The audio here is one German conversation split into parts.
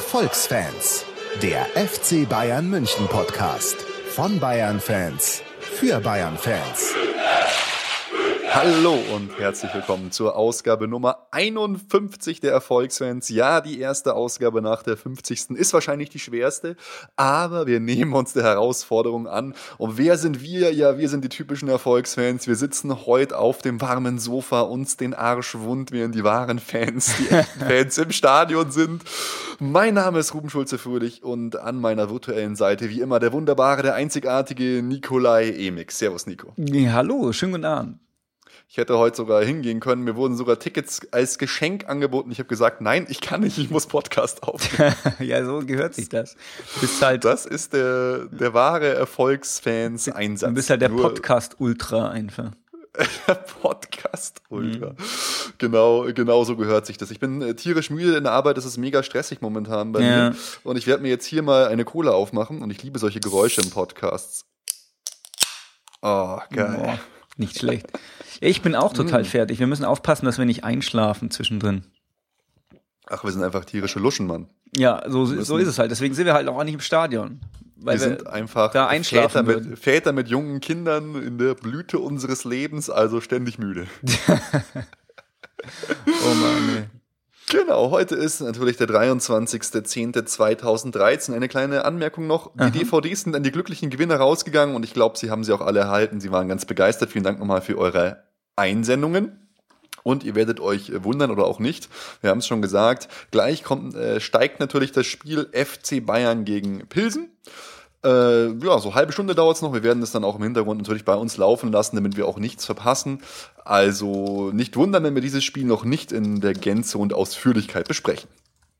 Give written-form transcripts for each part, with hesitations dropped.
Erfolgsfans, der FC Bayern München Podcast von Bayern-Fans für Bayern-Fans. Hallo und herzlich willkommen zur Ausgabe Nummer 51 der Erfolgsfans. Ja, die erste Ausgabe nach der 50. ist wahrscheinlich die schwerste, aber wir nehmen uns der Herausforderung an. Und wer sind wir? Ja, wir sind die typischen Erfolgsfans. Wir sitzen heute auf dem warmen Sofa, uns den Arsch wund, während die wahren Fans, die echten Fans im Stadion sind. Mein Name ist Ruben Schulze-Fröhlich und an meiner virtuellen Seite wie immer der wunderbare, der einzigartige Nikolai Emix. Servus, Nico. Ja, hallo, schönen guten Abend. Ich hätte heute sogar hingehen können. Mir wurden sogar Tickets als Geschenk angeboten. Ich habe gesagt, nein, ich kann nicht, ich muss Podcast aufnehmen. Ja, so gehört sich das. Halt das ist der wahre Erfolgsfans-Einsatz. Du bist halt der Podcast-Ultra einfach. Podcast-Ultra. Genau so gehört sich das. Ich bin tierisch müde in der Arbeit, es ist mega stressig momentan bei mir. Und ich werde mir jetzt hier mal eine Cola aufmachen und ich liebe solche Geräusche in Podcasts. Oh, geil. Boah, nicht schlecht. Ich bin auch total fertig. Wir müssen aufpassen, dass wir nicht einschlafen zwischendrin. Ach, wir sind einfach tierische Luschen, Mann. Ja, so ist es halt. Deswegen sind wir halt auch nicht im Stadion. Weil wir sind einfach da einschlafen Väter mit jungen Kindern in der Blüte unseres Lebens, also ständig müde. Oh Mann, ey. Genau, heute ist natürlich der 23.10.2013. Eine kleine Anmerkung noch. Die DVDs sind an die glücklichen Gewinner rausgegangen und ich glaube, sie haben sie auch alle erhalten. Sie waren ganz begeistert. Vielen Dank nochmal für eure Einsendungen. Und ihr werdet euch wundern oder auch nicht. Wir haben es schon gesagt. Gleich steigt natürlich das Spiel FC Bayern gegen Pilsen. So halbe Stunde dauert es noch. Wir werden das dann auch im Hintergrund natürlich bei uns laufen lassen, damit wir auch nichts verpassen. Also nicht wundern, wenn wir dieses Spiel noch nicht in der Gänze und Ausführlichkeit besprechen.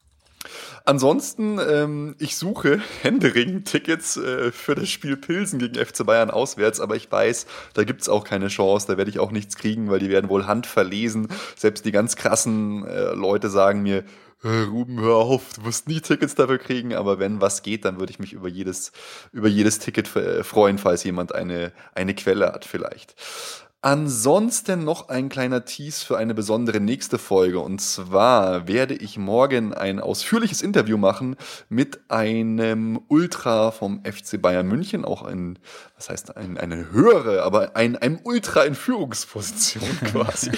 Ansonsten, ich suche händeringend Tickets für das Spiel Pilsen gegen FC Bayern auswärts, aber ich weiß, da gibt's auch keine Chance, da werde ich auch nichts kriegen, weil die werden wohl handverlesen. Selbst die ganz krassen Leute sagen mir, Ruben, hör auf, du wirst nie Tickets dafür kriegen, aber wenn was geht, dann würde ich mich über jedes Ticket freuen, falls jemand eine Quelle hat vielleicht. Ansonsten noch ein kleiner Tease für eine besondere nächste Folge. Und zwar werde ich morgen ein ausführliches Interview machen mit einem Ultra vom FC Bayern München. Auch eine höhere, aber einem Ultra in Führungsposition quasi.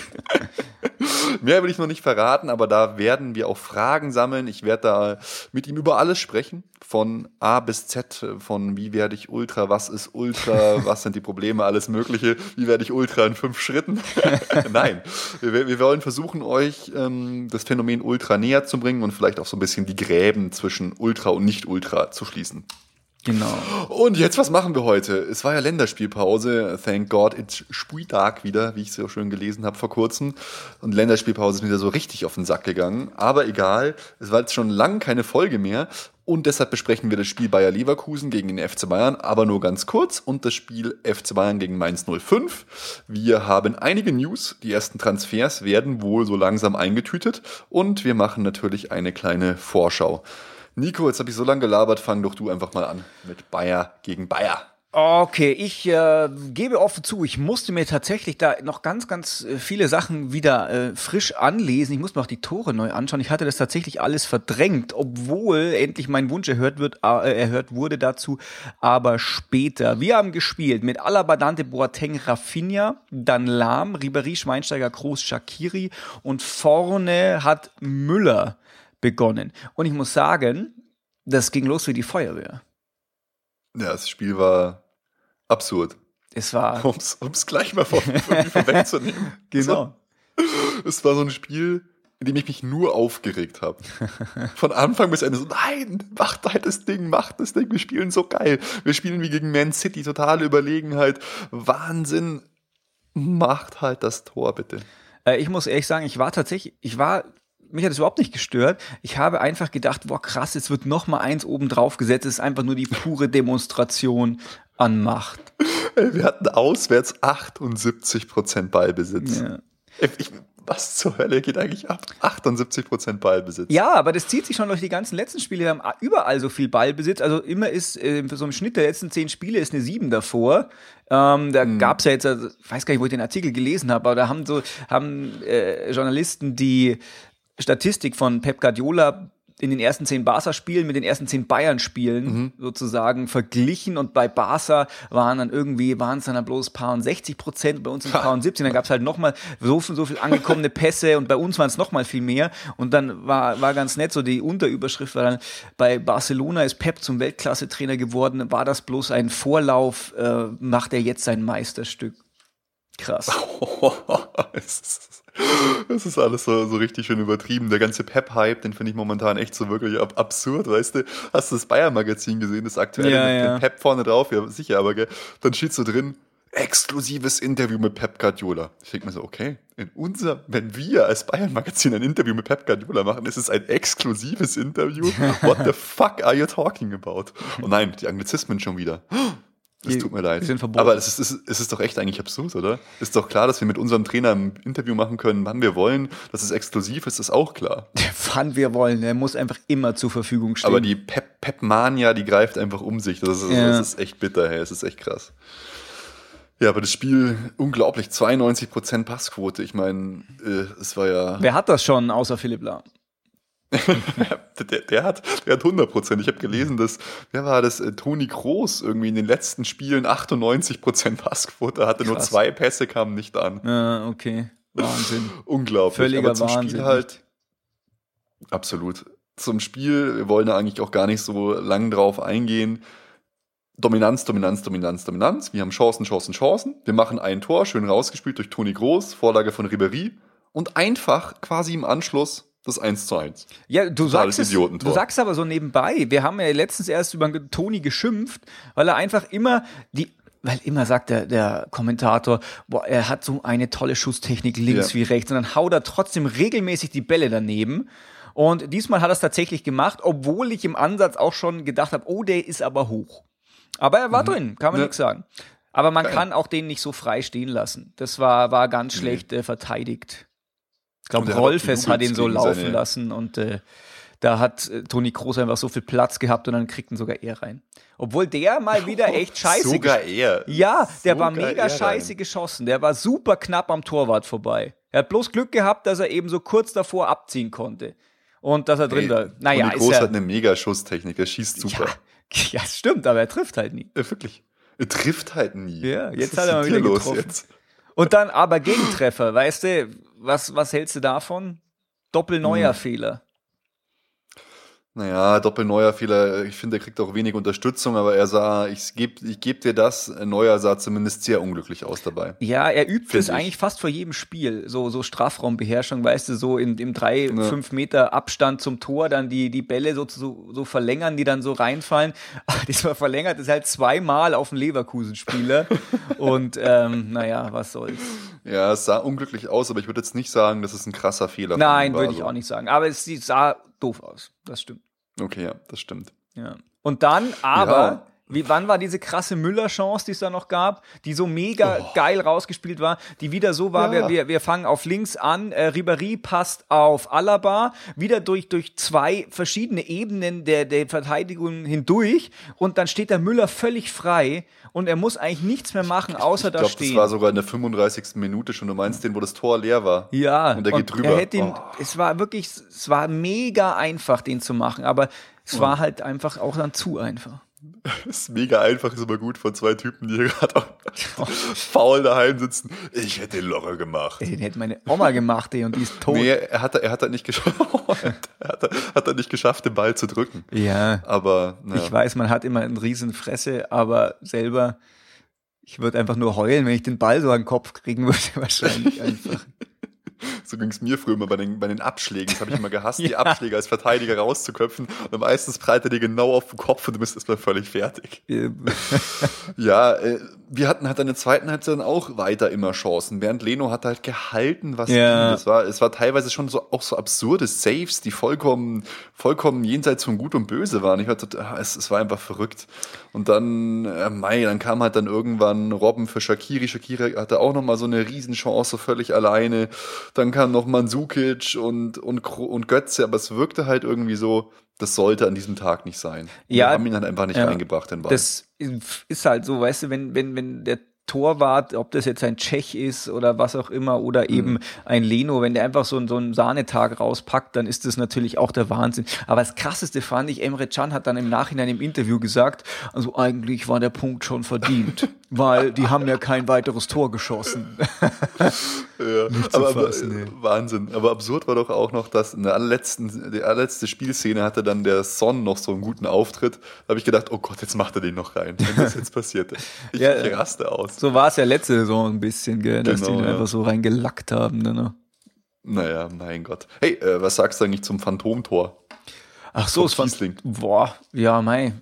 Mehr will ich noch nicht verraten, aber da werden wir auch Fragen sammeln. Ich werde da mit ihm über alles sprechen. Von A bis Z, von wie werde ich Ultra, was ist Ultra, was sind die Probleme, alles Mögliche, wie werde ich Ultra in 5 Schritten. Nein, wir wollen versuchen, euch das Phänomen Ultra näher zu bringen und vielleicht auch so ein bisschen die Gräben zwischen Ultra und Nicht-Ultra zu schließen. Genau. Und jetzt, was machen wir heute? Es war ja Länderspielpause. Thank God, it's Spieltag wieder, wie ich es ja schön gelesen habe vor kurzem. Und Länderspielpause ist mir wieder so richtig auf den Sack gegangen. Aber egal, es war jetzt schon lange keine Folge mehr. Und deshalb besprechen wir das Spiel Bayer Leverkusen gegen den FC Bayern, aber nur ganz kurz. Und das Spiel FC Bayern gegen Mainz 05. Wir haben einige News. Die ersten Transfers werden wohl so langsam eingetütet. Und wir machen natürlich eine kleine Vorschau. Nico, jetzt habe ich so lange gelabert, fang doch du einfach mal an mit Bayer gegen Bayer. Okay, ich gebe offen zu, ich musste mir tatsächlich da noch ganz viele Sachen wieder frisch anlesen. Ich musste mir auch die Tore neu anschauen. Ich hatte das tatsächlich alles verdrängt, obwohl endlich mein Wunsch erhört wurde dazu, aber später. Wir haben gespielt mit Alaba, Dante, Boateng, Rafinha, dann Lahm, Ribéry, Schweinsteiger, Kroos, Shaqiri und vorne hat Müller begonnen. Und ich muss sagen, das ging los wie die Feuerwehr. Ja, das Spiel war absurd. Es war... Um es gleich mal vorwegzunehmen. Genau. Es war so ein Spiel, in dem ich mich nur aufgeregt habe. Von Anfang bis Ende so, nein, macht halt das Ding, wir spielen so geil. Wir spielen wie gegen Man City, totale Überlegenheit. Wahnsinn, macht halt das Tor, bitte. Ich muss ehrlich sagen, mich hat es überhaupt nicht gestört. Ich habe einfach gedacht, boah krass, jetzt wird noch mal eins oben drauf gesetzt. Es ist einfach nur die pure Demonstration an Macht. Wir hatten auswärts 78% Ballbesitz. Ja. Was zur Hölle geht eigentlich ab? 78% Ballbesitz. Ja, aber das zieht sich schon durch die ganzen letzten Spiele. Wir haben überall so viel Ballbesitz. Also immer ist, für so im Schnitt der letzten 10 Spiele ist eine 7 davor. Da gab's ja jetzt, ich weiß gar nicht, wo ich den Artikel gelesen habe, aber da haben Journalisten die Statistik von Pep Guardiola in den ersten 10 Barca-Spielen mit den ersten 10 Bayern-Spielen sozusagen verglichen und bei Barca waren es dann bloß paar und 60%, bei uns sind paar und 70%, dann gab es halt nochmal so viel angekommene Pässe und bei uns waren es nochmal viel mehr und dann war ganz nett, so die Unterüberschrift war dann, bei Barcelona ist Pep zum Weltklasse-Trainer geworden, war das bloß ein Vorlauf, macht er jetzt sein Meisterstück. Krass. Das ist alles so richtig schön übertrieben. Der ganze Pep-Hype, den finde ich momentan echt so wirklich absurd, weißt du? Hast du das Bayern-Magazin gesehen, das aktuelle mit Pep vorne drauf? Ja, sicher, aber gell? Dann steht so drin, exklusives Interview mit Pep Guardiola. Ich denke mir so, okay, wenn wir als Bayern-Magazin ein Interview mit Pep Guardiola machen, ist es ein exklusives Interview? What the fuck are you talking about? Oh nein, die Anglizismen schon wieder. Es tut mir leid. Aber es ist doch echt eigentlich absurd, oder? Ist doch klar, dass wir mit unserem Trainer ein Interview machen können, wann wir wollen. Dass es exklusiv ist, ist auch klar. Wann wir wollen. Er muss einfach immer zur Verfügung stehen. Aber die Pep-Mania, die greift einfach um sich. Das ist echt bitter, hey. Es ist echt krass. Ja, aber das Spiel, unglaublich. 92% Passquote. Ich meine, es war ja... Wer hat das schon, außer Philipp Lahm? der hat 100%. Ich habe gelesen, dass, wer war das? Toni Kroos irgendwie in den letzten Spielen 98% Passquote hatte. Krass. Nur 2 Pässe kamen nicht an. Ja, okay. Wahnsinn. Unglaublich. Völliger Aber zum Wahnsinn. Spiel halt, absolut. Zum Spiel, wir wollen da eigentlich auch gar nicht so lang drauf eingehen. Dominanz. Wir haben Chancen. Wir machen ein Tor, schön rausgespielt durch Toni Kroos, Vorlage von Ribéry und einfach quasi im Anschluss das 1:1. Ja, du sagst aber so nebenbei, wir haben ja letztens erst über Toni geschimpft, weil er einfach weil immer sagt der Kommentator, boah, er hat so eine tolle Schusstechnik links wie rechts und dann haut er trotzdem regelmäßig die Bälle daneben. Und diesmal hat er es tatsächlich gemacht, obwohl ich im Ansatz auch schon gedacht habe, oh, der ist aber hoch. Aber er war drin, kann man nichts sagen. Aber man kann auch den nicht so frei stehen lassen. Das war ganz schlecht verteidigt. Ich glaube, Rolfes hat ihn so laufen lassen und da hat Toni Kroos einfach so viel Platz gehabt und dann kriegt ihn sogar er rein. Obwohl der mal wieder echt scheiße... Sogar er? Ja, der war mega scheiße geschossen. Der war super knapp am Torwart vorbei. Er hat bloß Glück gehabt, dass er eben so kurz davor abziehen konnte. Und dass er drin war. Naja, Toni Kroos hat eine mega Schusstechnik, er schießt super. Ja, stimmt, aber er trifft halt nie. Ja, wirklich. Er trifft halt nie. Ja, jetzt hat er mal wieder getroffen. Jetzt? Und dann aber Gegentreffer, weißt du, was hältst du davon? Doppel-Neuer-Fehler. Naja, Doppel-Neuer-Fehler, ich finde, er kriegt auch wenig Unterstützung, aber er sah, ich geb dir das, Neuer sah zumindest sehr unglücklich aus dabei. Ja, er übt es eigentlich fast vor jedem Spiel, so Strafraumbeherrschung, weißt du, so im 3-5 Meter Abstand zum Tor, dann die Bälle so verlängern, die dann so reinfallen. Diesmal verlängert es halt 2-mal auf den Leverkusen-Spieler und naja, was soll's. Ja, es sah unglücklich aus, aber ich würde jetzt nicht sagen, dass es ein krasser Fehler war. Nein, würde ich auch nicht sagen, aber es sah doof aus, das stimmt. Okay, ja, das stimmt. Ja. Und dann, aber, wann war diese krasse Müller-Chance, die es da noch gab, die so mega geil rausgespielt war, die wieder so war, wir fangen auf links an, Ribéry passt auf Alaba, wieder durch 2 verschiedene Ebenen der Verteidigung hindurch und dann steht der Müller völlig frei und er muss eigentlich nichts mehr machen, außer da stehen. Ich glaube, das war sogar in der 35. Minute schon, du meinst den, wo das Tor leer war. Ja. Und der geht drüber. Es war mega einfach, den zu machen, aber es war halt einfach auch dann zu einfach. Das ist mega einfach, ist aber gut von 2 Typen, die hier gerade faul daheim sitzen. Ich hätte den locker gemacht. Den hätte meine Oma gemacht, und die ist tot. Nee, er hat nicht geschafft. hat nicht geschafft, den Ball zu drücken. Ja. Aber, ich weiß, man hat immer eine riesen Fresse, aber selber, ich würde einfach nur heulen, wenn ich den Ball so an den Kopf kriegen würde, wahrscheinlich einfach. So ging es mir früher immer bei den Abschlägen. Das habe ich immer gehasst, die Abschläge als Verteidiger rauszuköpfen. Und meistens prallt er dir genau auf den Kopf und du bist erstmal völlig fertig. Ja, wir hatten halt in der zweiten Halbzeit dann auch weiter immer Chancen. Während Leno hat halt gehalten, was ging. Es war teilweise schon so absurde Saves, die vollkommen jenseits von Gut und Böse waren. Es war einfach verrückt. Und dann, dann kam halt dann irgendwann Robben für Shaqiri. Shaqiri hatte auch nochmal so eine Riesenchance, völlig alleine. Dann kam noch Mandzukic und Götze, aber es wirkte halt irgendwie so, das sollte an diesem Tag nicht sein. Wir haben ihn dann einfach nicht reingebracht, den Ball. Das ist halt so, weißt du, wenn der Torwart, ob das jetzt ein Tschech ist oder was auch immer oder eben ein Leno, wenn der einfach so einen Sahnetag rauspackt, dann ist das natürlich auch der Wahnsinn. Aber das Krasseste fand ich, Emre Can hat dann im Nachhinein im Interview gesagt, also eigentlich war der Punkt schon verdient, weil die haben ja kein weiteres Tor geschossen. Ja, aber Wahnsinn. Aber absurd war doch auch noch, dass in der allerletzte Spielszene hatte dann der Son noch so einen guten Auftritt. Da habe ich gedacht, oh Gott, jetzt macht er den noch rein, wenn das jetzt passiert. Ich raste aus. So war es ja letzte Saison ein bisschen, gell, dass Genau, die einfach so reingelackt haben. Ne? Naja, mein Gott. Hey, was sagst du eigentlich zum Phantomtor? Ach so, es fand. Boah, ja, mei.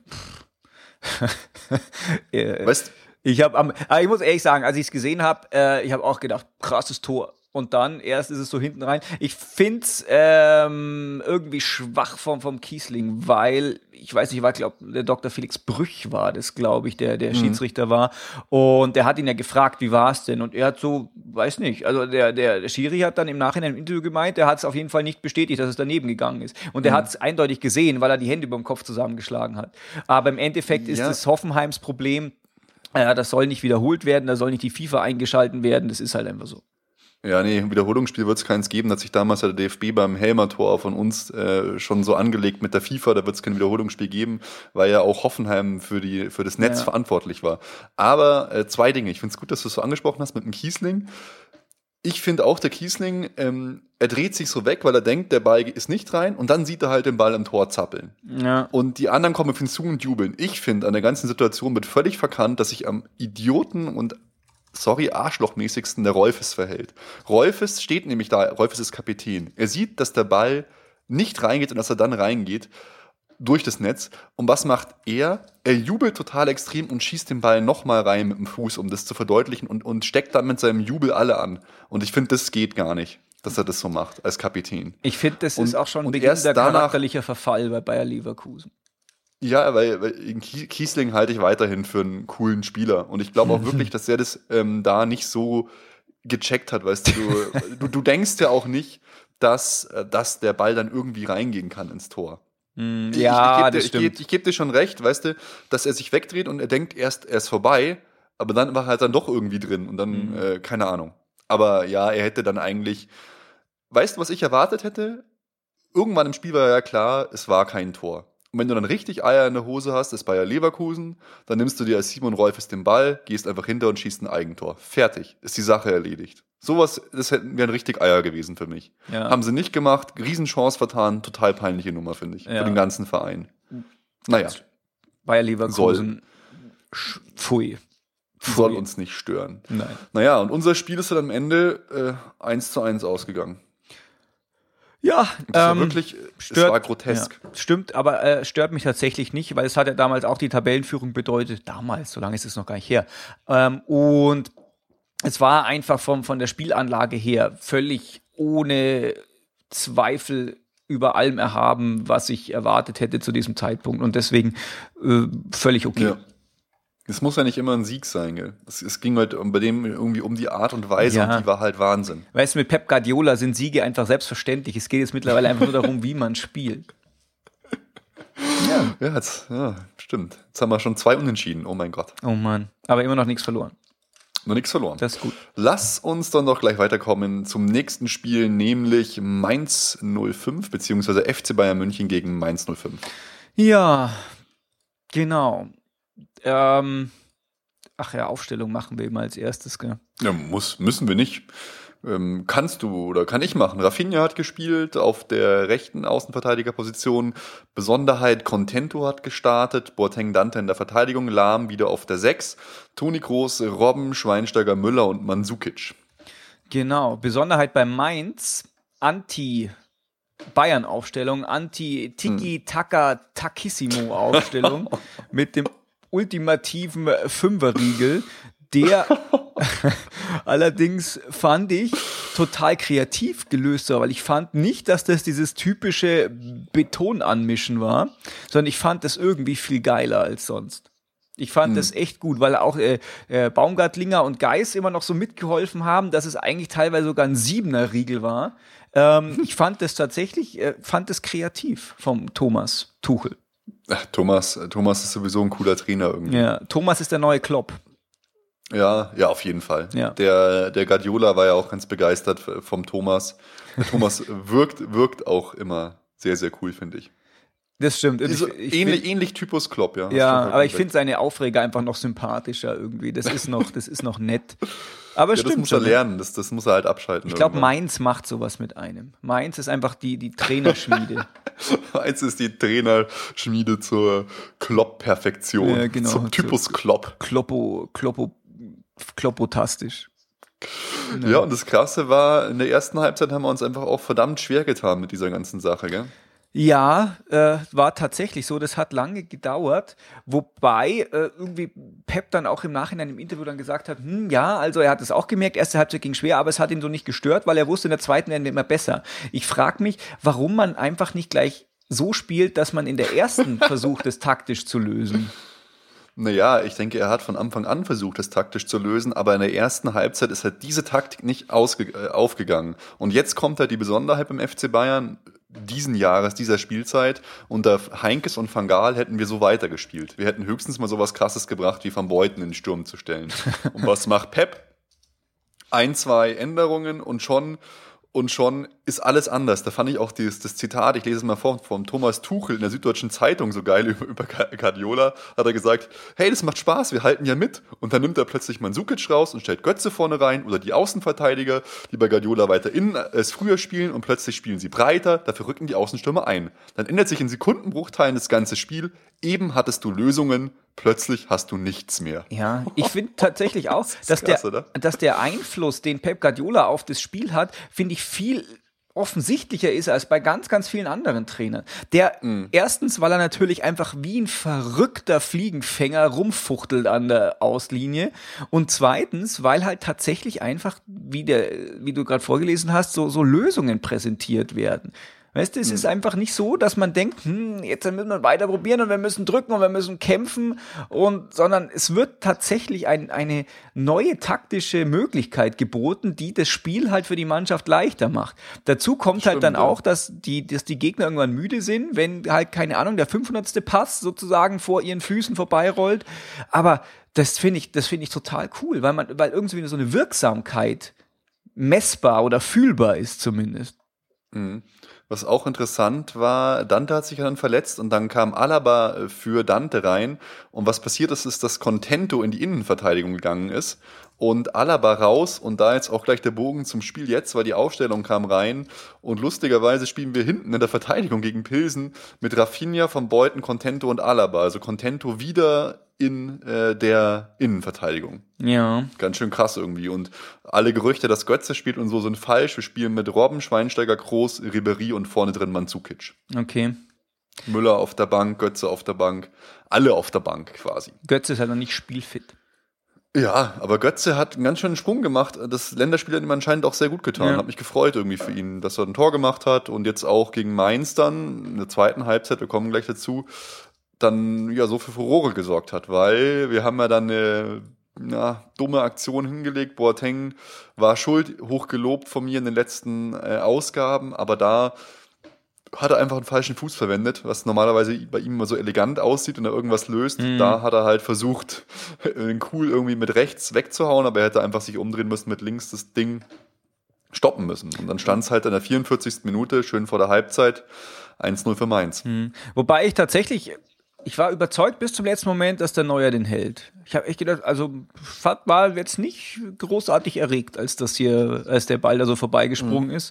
Weißt ich muss ehrlich sagen, als ich es gesehen habe, ich habe auch gedacht, krasses Tor. Und dann erst ist es so hinten rein. Ich finde es irgendwie schwach vom Kiesling, weil, ich weiß nicht, glaube der Dr. Felix Brüch war das, glaube ich, der Schiedsrichter war. Und der hat ihn ja gefragt, wie war es denn? Und er hat so, weiß nicht, also der Schiri hat dann im Nachhinein im Interview gemeint, der hat es auf jeden Fall nicht bestätigt, dass es daneben gegangen ist. Und er hat es eindeutig gesehen, weil er die Hände über dem Kopf zusammengeschlagen hat. Aber im Endeffekt ist es Hoffenheims Problem, das soll nicht wiederholt werden, da soll nicht die FIFA eingeschalten werden, das ist halt einfach so. Ja, nee, im Wiederholungsspiel wird es keins geben. Da hat sich damals der DFB beim Helmer-Tor von uns schon so angelegt mit der FIFA. Da wird es kein Wiederholungsspiel geben, weil ja auch Hoffenheim für das Netz verantwortlich war. Aber zwei Dinge. Ich finde es gut, dass du es so angesprochen hast mit dem Kiesling. Ich finde auch, der Kiesling, er dreht sich so weg, weil er denkt, der Ball ist nicht rein. Und dann sieht er halt den Ball im Tor zappeln. Ja. Und die anderen kommen hinzu und jubeln. Ich finde, an der ganzen Situation wird völlig verkannt, dass sich am Idioten und arschlochmäßigsten der Rolfes verhält. Rolfes steht nämlich da, Rolfes ist Kapitän. Er sieht, dass der Ball nicht reingeht und dass er dann reingeht durch das Netz. Und was macht er? Er jubelt total extrem und schießt den Ball nochmal rein mit dem Fuß, um das zu verdeutlichen und steckt dann mit seinem Jubel alle an. Und ich finde, das geht gar nicht, dass er das so macht als Kapitän. Ich finde, das ist auch schon ein beginnender charakterlicher Verfall bei Bayer Leverkusen. Ja, weil Kiesling halte ich weiterhin für einen coolen Spieler. Und ich glaube auch wirklich, dass er das da nicht so gecheckt hat, weißt du, denkst ja auch nicht, dass der Ball dann irgendwie reingehen kann ins Tor. Ich gebe dir schon recht, weißt du, dass er sich wegdreht und er denkt er ist vorbei, aber dann war er halt dann doch irgendwie drin und dann, keine Ahnung. Aber ja, er hätte dann eigentlich, weißt du, was ich erwartet hätte? Irgendwann im Spiel war ja klar, es war kein Tor. Und wenn du dann richtig Eier in der Hose hast, das Bayer Leverkusen, dann nimmst du dir als Simon Rolfes den Ball, gehst einfach hinter und schießt ein Eigentor. Fertig. Ist die Sache erledigt. Sowas, das wären richtig Eier gewesen für mich. Ja. Haben sie nicht gemacht, Riesenchance vertan, total peinliche Nummer, finde ich. Ja. Für den ganzen Verein. Naja. Bayer Leverkusen. Pfui. Soll uns nicht stören. Nein. Naja, und unser Spiel ist dann am Ende 1:1 ausgegangen. Ja, es war grotesk. Ja, stimmt, aber stört mich tatsächlich nicht, weil es hat ja damals auch die Tabellenführung bedeutet. Damals, so lange ist es noch gar nicht her. Und es war einfach von der Spielanlage her völlig ohne Zweifel über allem erhaben, was ich erwartet hätte zu diesem Zeitpunkt. Und deswegen völlig okay. Ja. Es muss ja nicht immer ein Sieg sein, gell? Es ging halt bei dem irgendwie um die Art und Weise und die war halt Wahnsinn. Weißt du, mit Pep Guardiola sind Siege einfach selbstverständlich. Es geht jetzt mittlerweile einfach nur darum, wie man spielt. Ja, stimmt. Jetzt haben wir schon 2 Unentschieden, oh mein Gott. Oh Mann, aber immer noch nichts verloren. Noch nichts verloren. Das ist gut. Lass uns dann doch gleich weiterkommen zum nächsten Spiel, nämlich Mainz 05, beziehungsweise FC Bayern München gegen Mainz 05. Ja, genau. Aufstellung machen wir immer als erstes, gell? Ja, müssen wir nicht. Kannst du oder kann ich machen. Rafinha hat gespielt auf der rechten Außenverteidigerposition. Besonderheit, Contento hat gestartet. Boateng Dante in der Verteidigung. Lahm wieder auf der 6. Toni Kroos, Robben, Schweinsteiger, Müller und Mandzukic. Genau. Besonderheit bei Mainz. Anti-Bayern-Aufstellung. Anti-Tiki-Taka-Takissimo-Aufstellung. Mit dem ultimativen Fünferriegel, der allerdings fand ich total kreativ gelöst war, weil ich fand nicht, dass das dieses typische Betonanmischen war, sondern ich fand das irgendwie viel geiler als sonst. Ich fand das echt gut, weil auch Baumgartlinger und Geis immer noch so mitgeholfen haben, dass es eigentlich teilweise sogar ein 7er-Riegel war. Ich fand das tatsächlich, kreativ vom Thomas Tuchel. Thomas ist sowieso ein cooler Trainer irgendwie. Ja, Thomas ist der neue Klopp. Ja, auf jeden Fall. Ja. Der Guardiola war ja auch ganz begeistert vom Thomas. Der Thomas wirkt auch immer sehr, sehr cool, finde ich. Das stimmt. Ähnlich Typus Klopp, ja. Ja, aber ich finde seine Aufreger einfach noch sympathischer irgendwie. Das ist noch nett. Aber ja, stimmt. Das muss er lernen, das muss er halt abschalten. Ich glaube, Mainz macht sowas mit einem. Mainz ist einfach die Trainerschmiede. Mainz ist die Trainerschmiede zur Klopp-Perfektion. Ja, genau. Zum Typus Klopp. Kloppotastisch. Ja, und das Krasse war, in der ersten Halbzeit haben wir uns einfach auch verdammt schwer getan mit dieser ganzen Sache, gell? Ja, war tatsächlich so. Das hat lange gedauert, wobei irgendwie Pep dann auch im Nachhinein im Interview dann gesagt hat, ja, also er hat es auch gemerkt, erste Halbzeit ging schwer, aber es hat ihn so nicht gestört, weil er wusste, in der zweiten werden wir immer besser. Ich frage mich, warum man einfach nicht gleich so spielt, dass man in der ersten versucht, es taktisch zu lösen. Naja, ich denke, er hat von Anfang an versucht, das taktisch zu lösen, aber in der ersten Halbzeit ist halt diese Taktik nicht aufgegangen. Und jetzt kommt halt die Besonderheit beim FC Bayern diesen Jahres, dieser Spielzeit. Unter Heinkes und Van Gaal hätten wir so weitergespielt. Wir hätten höchstens mal sowas Krasses gebracht, wie Van Beuten in den Sturm zu stellen. Und was macht Pep? 1, 2 Änderungen und schon ist alles anders. Da fand ich auch das Zitat, ich lese es mal vor, vom Thomas Tuchel in der Süddeutschen Zeitung so geil über Guardiola, hat er gesagt, hey, das macht Spaß, wir halten ja mit. Und dann nimmt er plötzlich Mandzukic raus und stellt Götze vorne rein oder die Außenverteidiger, die bei Guardiola weiter innen als früher spielen und plötzlich spielen sie breiter, dafür rücken die Außenstürmer ein. Dann ändert sich in Sekundenbruchteilen das ganze Spiel. Eben hattest du Lösungen, plötzlich hast du nichts mehr. Ja, ich finde tatsächlich auch, dass der Einfluss, den Pep Guardiola auf das Spiel hat, finde ich viel offensichtlicher ist als bei ganz, ganz vielen anderen Trainern. Erstens, weil er natürlich einfach wie ein verrückter Fliegenfänger rumfuchtelt an der Auslinie und zweitens, weil halt tatsächlich einfach, wie du gerade vorgelesen hast, so Lösungen präsentiert werden. Weißt du, es ist einfach nicht so, dass man denkt, jetzt müssen wir weiter probieren und wir müssen drücken und wir müssen kämpfen, sondern es wird tatsächlich eine neue taktische Möglichkeit geboten, die das Spiel halt für die Mannschaft leichter macht. Dazu kommt halt dann auch, dass die Gegner irgendwann müde sind, wenn halt, keine Ahnung, der 500. Pass sozusagen vor ihren Füßen vorbeirollt. Aber das finde ich total cool, weil irgendwie so eine Wirksamkeit messbar oder fühlbar ist zumindest. Mhm. Was auch interessant war, Dante hat sich ja dann verletzt und dann kam Alaba für Dante rein. Und was passiert ist, dass Contento in die Innenverteidigung gegangen ist und Alaba raus und da jetzt auch gleich der Bogen zum Spiel jetzt, weil die Aufstellung kam rein und lustigerweise spielen wir hinten in der Verteidigung gegen Pilsen mit Rafinha, Van Beuten, Contento und Alaba. Also Contento wieder in der Innenverteidigung. Ja. Ganz schön krass irgendwie. Und alle Gerüchte, dass Götze spielt und so, sind falsch. Wir spielen mit Robben, Schweinsteiger, Kroos, Ribéry und vorne drin Mandzukic. Okay. Müller auf der Bank, Götze auf der Bank. Alle auf der Bank quasi. Götze ist halt noch nicht spielfit. Ja, aber Götze hat einen ganz schönen Sprung gemacht. Das Länderspiel hat ihm anscheinend auch sehr gut getan. Ja. Hat mich gefreut irgendwie für ihn, dass er ein Tor gemacht hat und jetzt auch gegen Mainz dann in der zweiten Halbzeit, wir kommen gleich dazu, dann ja so für Furore gesorgt hat, weil wir haben ja dann eine dumme Aktion hingelegt. Boateng war schuld, hochgelobt von mir in den letzten Ausgaben, aber da hat er einfach einen falschen Fuß verwendet, was normalerweise bei ihm immer so elegant aussieht und er irgendwas löst. Da hat er halt versucht, cool irgendwie mit rechts wegzuhauen, aber er hätte einfach sich umdrehen müssen, mit links das Ding stoppen müssen. Und dann stand es halt in der 44. Minute, schön vor der Halbzeit, 1-0 für Mainz. Wobei ich war überzeugt bis zum letzten Moment, dass der Neuer den hält. Ich habe echt gedacht, also Fat war jetzt nicht großartig erregt, als der Ball da so vorbeigesprungen ist.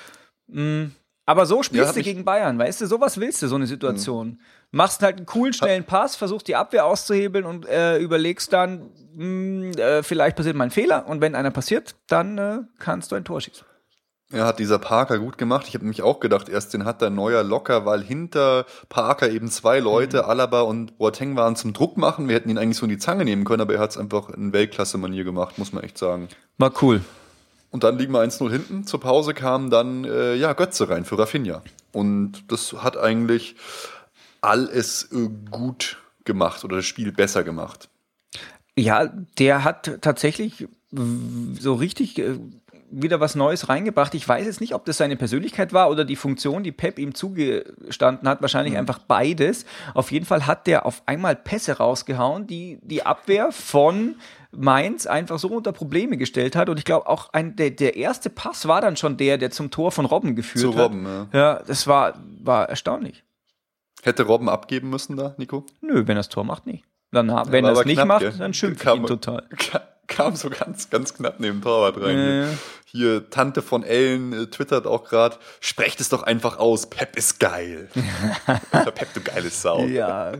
Aber so spielst du gegen Bayern, weißt du, sowas willst du, so eine Situation. Machst halt einen coolen, schnellen Pass, versuchst die Abwehr auszuhebeln und überlegst dann, vielleicht passiert mal ein Fehler und wenn einer passiert, dann kannst du ein Tor schießen. Ja, hat dieser Parker gut gemacht. Ich habe nämlich auch gedacht, erst den hat der Neuer locker, weil hinter Parker eben 2 Leute, Alaba und Boateng, waren zum Druck machen. Wir hätten ihn eigentlich so in die Zange nehmen können, aber er hat es einfach in Weltklasse-Manier gemacht, muss man echt sagen. War cool. Und dann liegen wir 1-0 hinten. Zur Pause kam dann Götze rein für Rafinha. Und das hat eigentlich alles gut gemacht oder das Spiel besser gemacht. Ja, der hat tatsächlich so richtig wieder was Neues reingebracht. Ich weiß jetzt nicht, ob das seine Persönlichkeit war oder die Funktion, die Pep ihm zugestanden hat. Wahrscheinlich einfach beides. Auf jeden Fall hat der auf einmal Pässe rausgehauen, die Abwehr von Mainz einfach so unter Probleme gestellt hat. Und ich glaube auch der erste Pass war dann schon der zum Tor von Robben geführt hat. Zu Robben, ja. Ja, das war erstaunlich. Hätte Robben abgeben müssen da, Nico? Nö, wenn er das Tor macht, nicht. Wenn er es nicht macht, dann schimpft ihn total. Kam so ganz, ganz knapp neben dem Torwart rein. Hier, Tante von Ellen twittert auch gerade, sprecht es doch einfach aus, Pep ist geil. Pep, du geile Sau. Ja,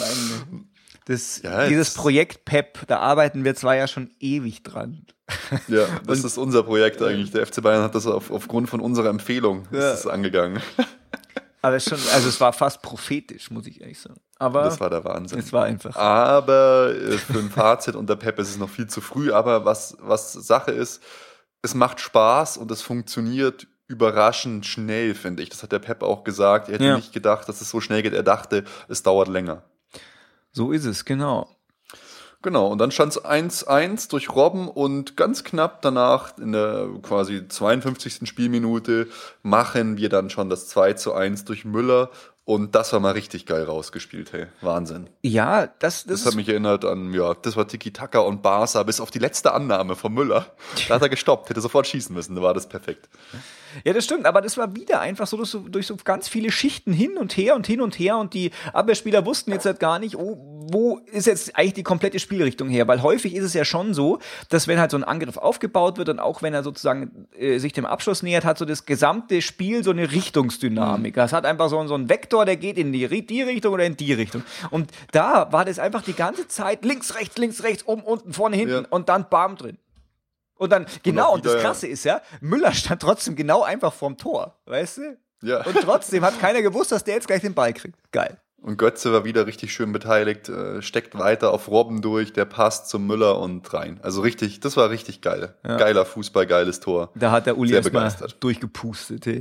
dieses Projekt Pep, da arbeiten wir zwar ja schon ewig dran. Ja, das ist unser Projekt eigentlich. Der FC Bayern hat das aufgrund von unserer Empfehlung ist das angegangen. Aber es war fast prophetisch, muss ich ehrlich sagen. Aber das war der Wahnsinn. Es war einfach. Aber für ein Fazit unter Pep ist es noch viel zu früh. Aber was Sache ist, es macht Spaß und es funktioniert überraschend schnell, finde ich. Das hat der Pep auch gesagt. Er hätte nicht gedacht, dass es so schnell geht. Er dachte, es dauert länger. So ist es, genau. Genau, und dann stand es 1-1 durch Robben und ganz knapp danach, in der quasi 52. Spielminute, machen wir dann schon das 2-1 durch Müller. Und das war mal richtig geil rausgespielt, hey. Wahnsinn. Ja, das hat mich erinnert an, das war Tiki-Taka und Barca, bis auf die letzte Annahme von Müller. Da hat er gestoppt, hätte sofort schießen müssen, da war das perfekt. Ja, das stimmt, aber das war wieder einfach so durch so ganz viele Schichten hin und her und die Abwehrspieler wussten jetzt halt gar nicht, wo ist jetzt eigentlich die komplette Spielrichtung her, weil häufig ist es ja schon so, dass wenn halt so ein Angriff aufgebaut wird und auch wenn er sozusagen sich dem Abschluss nähert, hat so das gesamte Spiel so eine Richtungsdynamik. Das hat einfach so einen Vektor, der geht in die Richtung oder in die Richtung. Und da war das einfach die ganze Zeit links, rechts, oben, unten, vorne, hinten und dann bam drin. Und dann, und das Krasse ist ja, Müller stand trotzdem genau einfach vorm Tor, weißt du? Ja. Und trotzdem hat keiner gewusst, dass der jetzt gleich den Ball kriegt. Geil. Und Götze war wieder richtig schön beteiligt, steckt weiter auf Robben durch, der passt zum Müller und rein. Also richtig, das war richtig geil. Ja. Geiler Fußball, geiles Tor. Da hat der Uli erstmal durchgepustet, hey.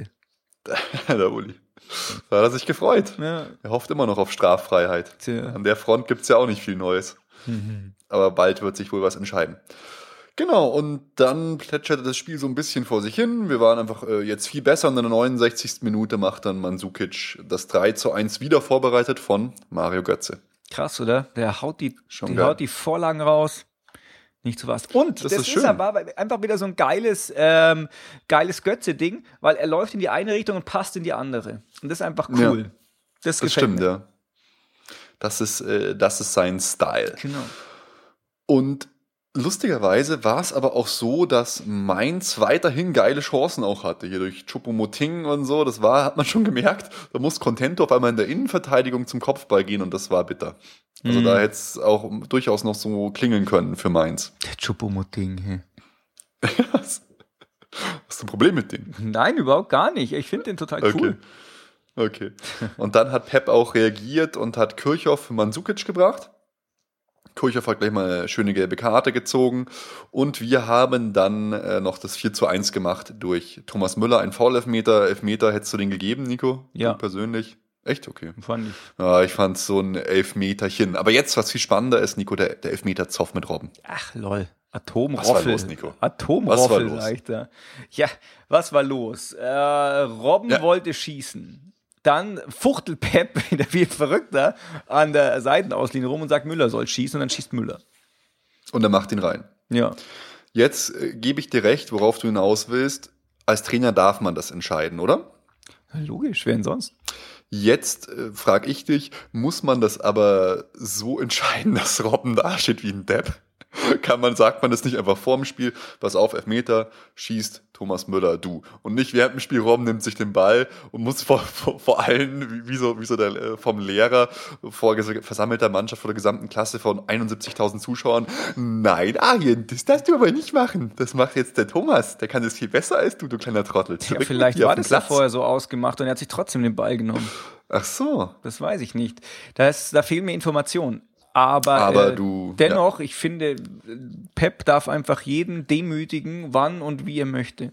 Der Uli. Da hat er sich gefreut. Ja. Er hofft immer noch auf Straffreiheit. Tja. An der Front gibt's ja auch nicht viel Neues. Aber bald wird sich wohl was entscheiden. Genau, und dann plätscherte das Spiel so ein bisschen vor sich hin. Wir waren einfach jetzt viel besser. Und in der 69. Minute macht dann Mandzukic das 3-1 wieder vorbereitet von Mario Götze. Krass, oder? Der haut die Vorlagen raus. Nicht so was. Und das ist aber einfach wieder so ein geiles Götze-Ding, weil er läuft in die eine Richtung und passt in die andere. Und das ist einfach cool. Ja, das stimmt, mir. Ja. Das ist sein Style. Genau. Und lustigerweise war es aber auch so, dass Mainz weiterhin geile Chancen auch hatte. Hier durch Choupo-Moting und so, hat man schon gemerkt. Da muss Contento auf einmal in der Innenverteidigung zum Kopfball gehen und das war bitter. Also da hätte es auch durchaus noch so klingeln können für Mainz. Der Choupo-Moting, hey. Hast du ein Problem mit dem? Nein, überhaupt gar nicht. Ich finde den total cool. Okay. Und dann hat Pep auch reagiert und hat Kirchhoff für Mandzukic gebracht. Kirchhoff hat gleich mal eine schöne gelbe Karte gezogen und wir haben dann noch das 4-1 gemacht durch Thomas Müller, ein Foul-Elfmeter. Elfmeter hättest du den gegeben, Nico? Ja. Du persönlich? Echt? Okay. Fand ich. Ja, ich fand so ein Elfmeterchen. Aber jetzt, was viel spannender ist, Nico, der Elfmeter-Zoff mit Robben. Ach, lol. Atomroffel. Was war los, Nico? Atomroffel, sag ich da. Ja, was war los? Robben wollte schießen. Dann fuchtelt Pep wieder wie ein Verrückter an der Seitenauslinie rum und sagt, Müller soll schießen und dann schießt Müller. Und er macht ihn rein. Ja. Jetzt gebe ich dir recht, worauf du hinaus willst. Als Trainer darf man das entscheiden, oder? Logisch, wer denn sonst? Jetzt frage ich dich, muss man das aber so entscheiden, dass Robben dasteht wie ein Depp? Sagt man das nicht einfach vorm Spiel, pass auf, Elfmeter, schießt Thomas Müller, du. Und nicht während dem Spiel, Robben nimmt sich den Ball und muss vor allen, wie so der vom Lehrer, vor versammelter Mannschaft, vor der gesamten Klasse von 71.000 Zuschauern, nein, Arjen, das darfst du aber nicht machen. Das macht jetzt der Thomas, der kann das viel besser als du kleiner Trottel. Ja, vielleicht war das ja vorher so ausgemacht und er hat sich trotzdem den Ball genommen. Ach so. Das weiß ich nicht. Da fehlen mir Informationen. Aber dennoch, ich finde, Pep darf einfach jeden demütigen, wann und wie er möchte.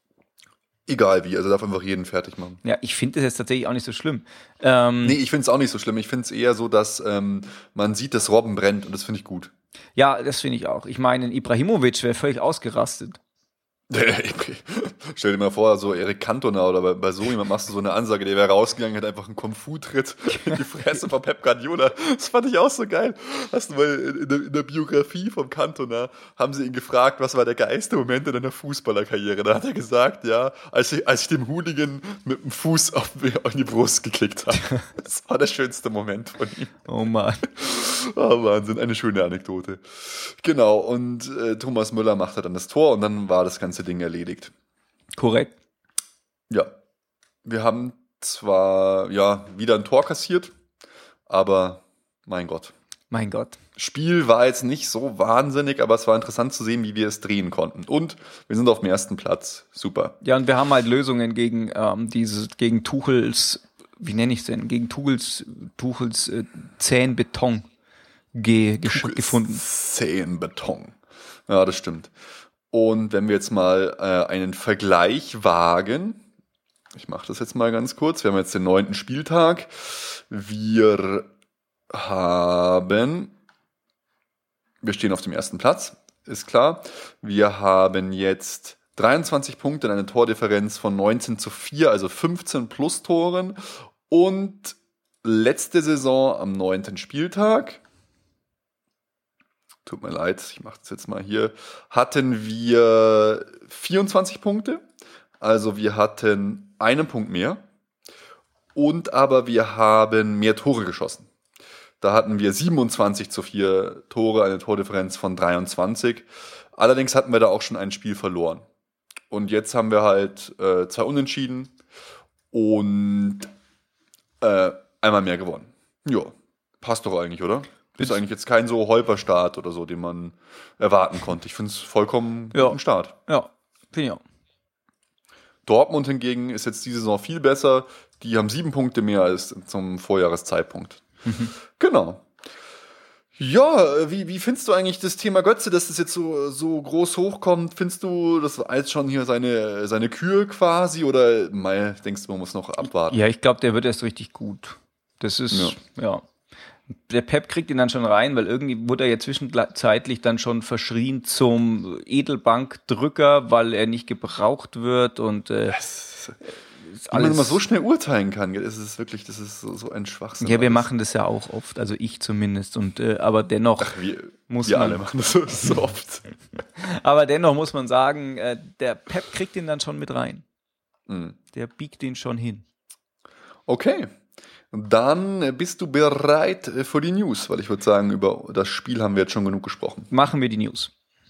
Egal wie, also darf einfach jeden fertig machen. Ja, ich finde das jetzt tatsächlich auch nicht so schlimm. Nee, ich finde es auch nicht so schlimm. Ich finde es eher so, dass man sieht, dass Robben brennt und das finde ich gut. Ja, das finde ich auch. Ich meine, Ibrahimovic wäre völlig ausgerastet. Stell dir mal vor, so Erik Cantona oder bei so jemand machst du so eine Ansage, der wäre rausgegangen, hat einfach einen Kung-Fu-Tritt in die Fresse von Pep Guardiola. Das fand ich auch so geil. Hast du mal in der Biografie vom Cantona, haben sie ihn gefragt, was war der geilste Moment in deiner Fußballerkarriere? Da hat er gesagt, ja, als ich dem Hooligan mit dem Fuß auf die Brust gekickt habe. Das war der schönste Moment von ihm. Oh Mann. Oh, Wahnsinn, eine schöne Anekdote. Genau, und Thomas Müller machte dann das Tor und dann war das ganze Ding erledigt. Korrekt. Ja, wir haben zwar wieder ein Tor kassiert, aber mein Gott. Mein Gott. Spiel war jetzt nicht so wahnsinnig, aber es war interessant zu sehen, wie wir es drehen konnten. Und wir sind auf dem ersten Platz. Super. Ja, und wir haben halt Lösungen gegen gegen Tuchels, wie nenne ich es denn? Gegen Tuchels zähen Beton gefunden. Zähen Beton. Ja, das stimmt. Und wenn wir jetzt mal einen Vergleich wagen, ich mache das jetzt mal ganz kurz, wir haben jetzt den 9. Spieltag, wir stehen auf dem ersten Platz, ist klar, wir haben jetzt 23 Punkte, eine Tordifferenz von 19:4, also 15 plus Toren und letzte Saison am 9. Spieltag, tut mir leid, ich mache das jetzt mal hier, hatten wir 24 Punkte. Also wir hatten einen Punkt mehr. Und aber wir haben mehr Tore geschossen. Da hatten wir 27:4 Tore, eine Tordifferenz von 23. Allerdings hatten wir da auch schon ein Spiel verloren. Und jetzt haben wir halt 2 Unentschieden und einmal mehr gewonnen. Ja, passt doch eigentlich, oder? Ist eigentlich jetzt kein so Holperstart oder so, den man erwarten konnte. Ich finde es vollkommen guten Start. Ja, finde ich auch. Dortmund hingegen ist jetzt diese Saison viel besser. Die haben 7 Punkte mehr als zum Vorjahreszeitpunkt. Genau. Ja, wie findest du eigentlich das Thema Götze, dass das jetzt so groß hochkommt? Findest du, das war jetzt schon hier seine Kür quasi? Oder denkst du, man muss noch abwarten? Ja, ich glaube, der wird erst richtig gut. Das ist, ja. Der Pep kriegt ihn dann schon rein, weil irgendwie wurde er ja zwischenzeitlich dann schon verschrien zum Edelbankdrücker, weil er nicht gebraucht wird und wie man immer so schnell urteilen kann, das ist so ein Schwachsinn. Ja, wir machen das ja auch oft, also ich zumindest, und aber dennoch wir alle machen das so oft. Aber dennoch muss man sagen, der Pep kriegt ihn dann schon mit rein. Mhm. Der biegt ihn schon hin. Okay. Dann bist du bereit für die News, weil ich würde sagen, über das Spiel haben wir jetzt schon genug gesprochen. Machen wir die News.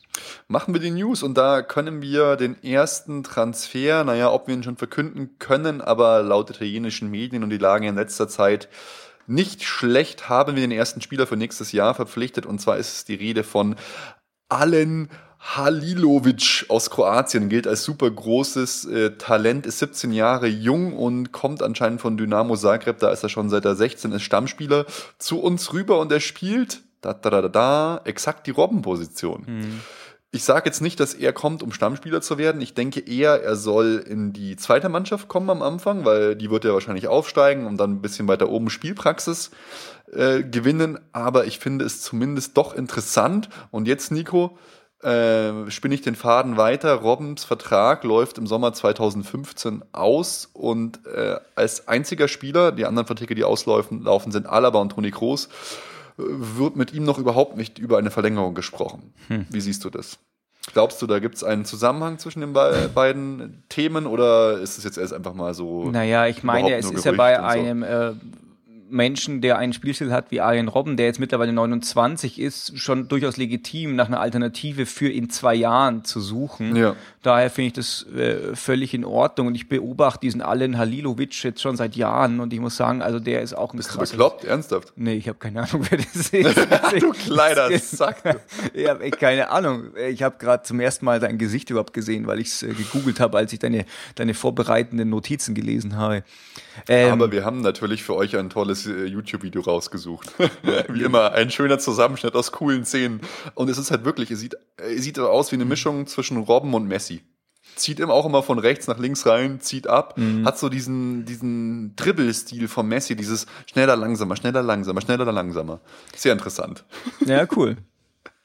Und da können wir den ersten Transfer, ob wir ihn schon verkünden können, aber laut italienischen Medien und die Lage in letzter Zeit nicht schlecht, haben wir den ersten Spieler für nächstes Jahr verpflichtet und zwar ist es die Rede von Alen Halilovic aus Kroatien, gilt als super großes Talent, ist 17 Jahre jung und kommt anscheinend von Dynamo Zagreb, da ist er schon seit er 16 ist Stammspieler, zu uns rüber und er spielt exakt die Robbenposition. Ich sage jetzt nicht, dass er kommt, um Stammspieler zu werden. Ich denke eher, er soll in die zweite Mannschaft kommen am Anfang, weil die wird ja wahrscheinlich aufsteigen und dann ein bisschen weiter oben Spielpraxis gewinnen. Aber ich finde es zumindest doch interessant. Und jetzt, Nico, spinne ich den Faden weiter. Robbens Vertrag läuft im Sommer 2015 aus und als einziger Spieler, die anderen Verträge, die auslaufen, sind Alaba und Toni Kroos, wird mit ihm noch überhaupt nicht über eine Verlängerung gesprochen. Wie siehst du das? Glaubst du, da gibt es einen Zusammenhang zwischen den beiden Themen oder ist es jetzt erst einfach mal so? Naja, ich meine, es ist ja bei einem Menschen, der einen Spielstil hat wie Arjen Robben, der jetzt mittlerweile 29 ist, schon durchaus legitim, nach einer Alternative für in 2 Jahren zu suchen. Ja. Daher finde ich das völlig in Ordnung und ich beobachte diesen Alen Halilovic jetzt schon seit Jahren und ich muss sagen, also der ist auch ein krasser... Bist du bekloppt? Ernsthaft? Nee, ich habe keine Ahnung, wer das ist. Du kleiner Sack. Ich habe keine Ahnung. Ich habe gerade zum ersten Mal sein Gesicht überhaupt gesehen, weil ich es gegoogelt habe, als ich deine vorbereitenden Notizen gelesen habe. Aber wir haben natürlich für euch ein tolles YouTube-Video rausgesucht. Wie immer, ein schöner Zusammenschnitt aus coolen Szenen. Und es ist halt wirklich, es sieht aus wie eine Mischung zwischen Robben und Messi. Zieht auch immer von rechts nach links rein, zieht ab, hat so diesen Dribbel-Stil von Messi, dieses schneller, langsamer, schneller, langsamer, schneller, langsamer. Sehr interessant. Ja, cool.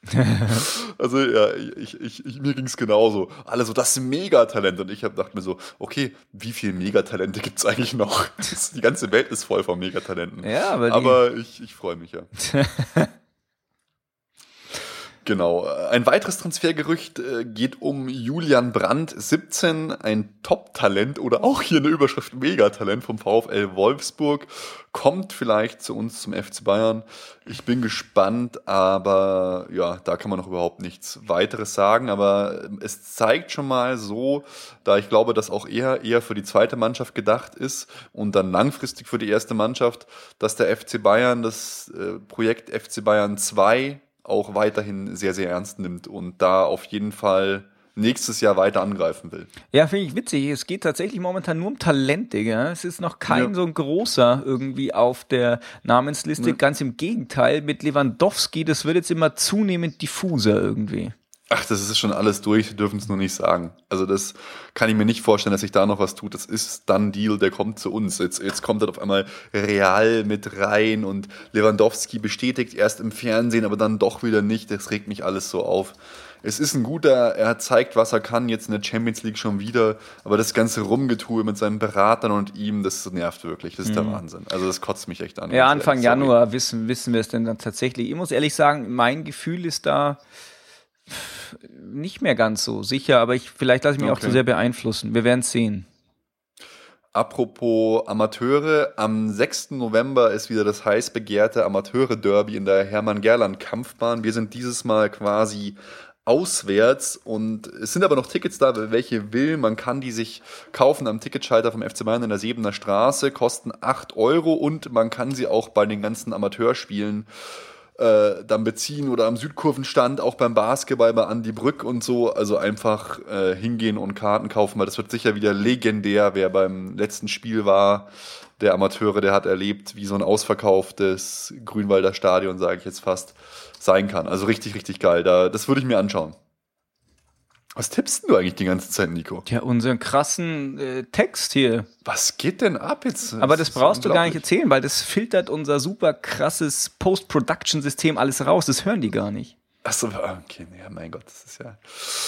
Also ja, mir ging es genauso. Alle so, das ist ein Megatalent. Und ich dachte mir so, okay, wie viele Megatalente gibt es eigentlich noch? Die ganze Welt ist voll von Megatalenten. Ja, aber ich freue mich ja. Genau. Ein weiteres Transfergerücht geht um Julian Brandt, 17, ein Top-Talent oder auch hier eine Überschrift Megatalent vom VfL Wolfsburg. Kommt vielleicht zu uns zum FC Bayern. Ich bin gespannt, aber ja, da kann man noch überhaupt nichts weiteres sagen. Aber es zeigt schon mal so, da ich glaube, dass auch eher für die zweite Mannschaft gedacht ist und dann langfristig für die erste Mannschaft, dass der FC Bayern das Projekt FC Bayern 2 auch weiterhin sehr, sehr ernst nimmt und da auf jeden Fall nächstes Jahr weiter angreifen will. Ja, finde ich witzig. Es geht tatsächlich momentan nur um Talent, Digga. Es ist noch kein so ein großer irgendwie auf der Namensliste. Ja. Ganz im Gegenteil, mit Lewandowski, das wird jetzt immer zunehmend diffuser irgendwie. Ach, das ist schon alles durch, wir dürfen es nur nicht sagen. Also das kann ich mir nicht vorstellen, dass sich da noch was tut. Das ist dann Deal, der kommt zu uns. Jetzt kommt halt auf einmal Real mit rein und Lewandowski bestätigt erst im Fernsehen, aber dann doch wieder nicht. Das regt mich alles so auf. Es ist ein guter, er zeigt, was er kann, jetzt in der Champions League schon wieder, aber das ganze Rumgetue mit seinen Beratern und ihm, das nervt wirklich, das ist der Wahnsinn. Also das kotzt mich echt an. Ja, Anfang Januar wissen wir es denn dann tatsächlich. Ich muss ehrlich sagen, mein Gefühl ist da nicht mehr ganz so sicher, aber vielleicht lasse ich mich auch zu sehr beeinflussen. Wir werden es sehen. Apropos Amateure, am 6. November ist wieder das heiß begehrte Amateure-Derby in der Hermann-Gerland-Kampfbahn. Wir sind dieses Mal quasi auswärts und es sind aber noch Tickets da, wer welche will. Man kann die sich kaufen am Ticketschalter vom FC Bayern in der Sebener Straße, kosten 8 € und man kann sie auch bei den ganzen Amateurspielen dann beziehen oder am Südkurvenstand, auch beim Basketball bei Andi Brück und so, also einfach hingehen und Karten kaufen, weil das wird sicher wieder legendär, wer beim letzten Spiel war, der Amateure, der hat erlebt, wie so ein ausverkauftes Grünwalder Stadion, sage ich jetzt fast, sein kann. Also richtig, richtig geil, das würde ich mir anschauen. Was tippst du eigentlich die ganze Zeit, Nico? Ja, unseren krassen Text hier. Was geht denn ab jetzt? Aber das brauchst du gar nicht erzählen, weil das filtert unser super krasses Post-Production-System alles raus. Das hören die gar nicht. Achso, okay, ja, mein Gott, das ist ja...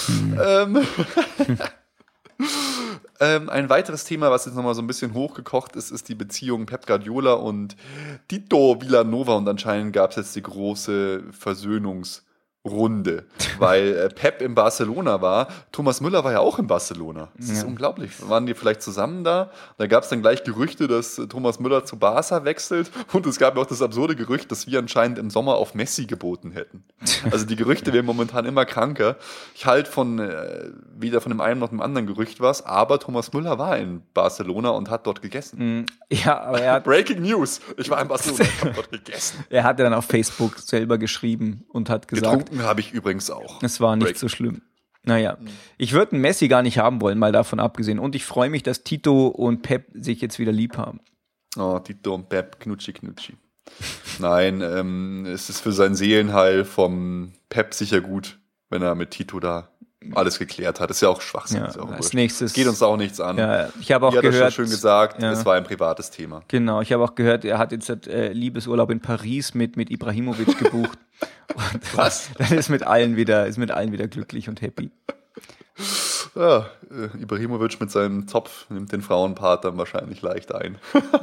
ein weiteres Thema, was jetzt nochmal so ein bisschen hochgekocht ist, ist die Beziehung Pep Guardiola und Tito Vilanova. Und anscheinend gab es jetzt die große Versöhnungsrunde, weil Pep in Barcelona war. Thomas Müller war ja auch in Barcelona. Das ist unglaublich. Waren die vielleicht zusammen da? Da gab es dann gleich Gerüchte, dass Thomas Müller zu Barca wechselt. Und es gab auch das absurde Gerücht, dass wir anscheinend im Sommer auf Messi geboten hätten. Also die Gerüchte werden momentan immer kranker. Ich halte weder von dem einen noch dem anderen Gerücht was, aber Thomas Müller war in Barcelona und hat dort gegessen. Ja, aber er hat Breaking News. Ich war in Barcelona und habe dort gegessen. Er hat dann auf Facebook selber geschrieben und hat gesagt, getrunken habe ich übrigens auch. Es war nicht so schlimm. Naja, ich würde einen Messi gar nicht haben wollen, mal davon abgesehen. Und ich freue mich, dass Tito und Pep sich jetzt wieder lieb haben. Oh, Tito und Pep, knutschi, knutschi. Nein, es ist für sein Seelenheil vom Pep sicher gut, wenn er mit Tito da alles geklärt hat. Das ist ja auch Schwachsinn. Ja, ist ja auch als nächstes geht uns auch nichts an. Ja, ich habe auch gehört, gehört, schon schön gesagt, es war ein privates Thema. Genau, ich habe auch gehört, er hat jetzt Liebesurlaub in Paris mit Ibrahimovic gebucht. Und was? Dann ist mit allen wieder glücklich und happy. Ja, Ibrahimovic mit seinem Zopf nimmt den Frauenpart dann wahrscheinlich leicht ein.